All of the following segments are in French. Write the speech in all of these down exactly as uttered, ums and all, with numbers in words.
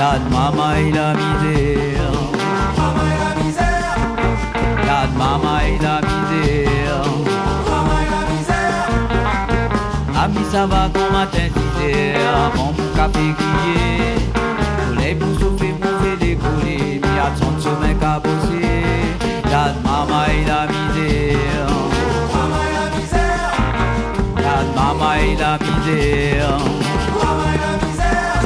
Dad, maman et la misère. Maman et la misère. Dad, maman et la misère. Maman et la misère. Ami, ça va qu'on matin d'hiver. Bon, mon café grillé. Soleil pour souffler, pour faire décoller. Mais à son chemin qu'à bosser. Dad, maman et la misère. Maman et la misère. Dad, maman et la misère. Maman et la misère.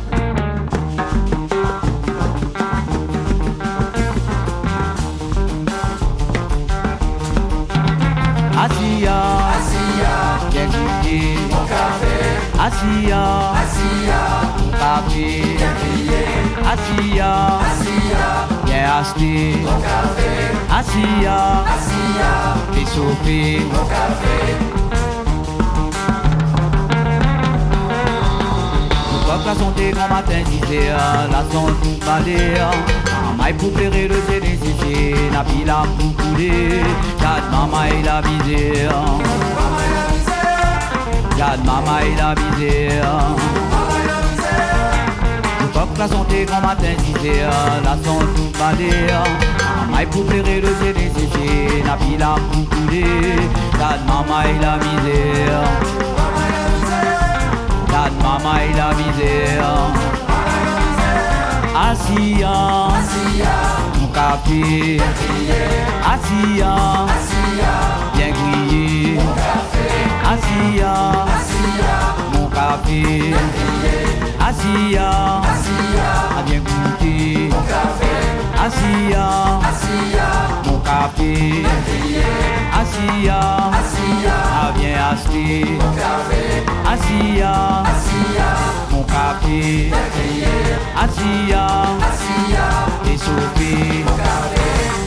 Assia, Assia, bien crié. mon café. Assia, Assia, mon café. bien crié. Assia, Assia, bien acheté. mon café. Assia, Assia, t'es chauffé. mon café. Pourquoi la santé grand matin disait la santé tout balai. Maman pour pleurer le nécessité. La pile a pour couler. Dad, maman et la misère. Maman et la misère. Dad, maman et la misère. Maman et la misère. Pourquoi la santé grand matin disait la santé tout balai. Maman pour pleurer le nécessité. La pile a pour couler. Dad, maman et la misère. Maman et la misère. Dad, maman et la misère. Maman et la misère. Assia, Assia, mon café. crié. Assia, Assia, bien grillé. mon café. Assia, Assia, mon café. crié. Assia, Assia, a bien goûté. mon café. Assia, Assia, mon café. crié. Assia, Assia, a bien acheté. mon café. Assia, Assia, mon café. crié. Assia, Assia, t'es chauffé. mon café.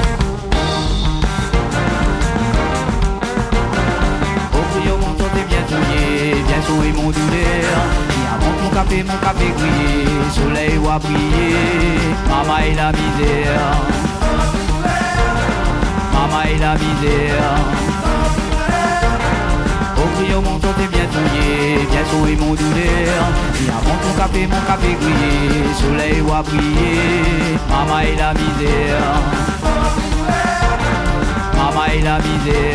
Au criot mon sang t'es bien touillé, bien chaud et mon douleur. Et avant mon café, mon café grillé, soleil ou a brillé. Maman et la misère. Maman et la misère. Au criot mon sang t'es bien touillé, bien chaud et mon douleur. Et avant mon café, mon café grillé, soleil ou a brillé. Maman et la misère. Maman et la misère.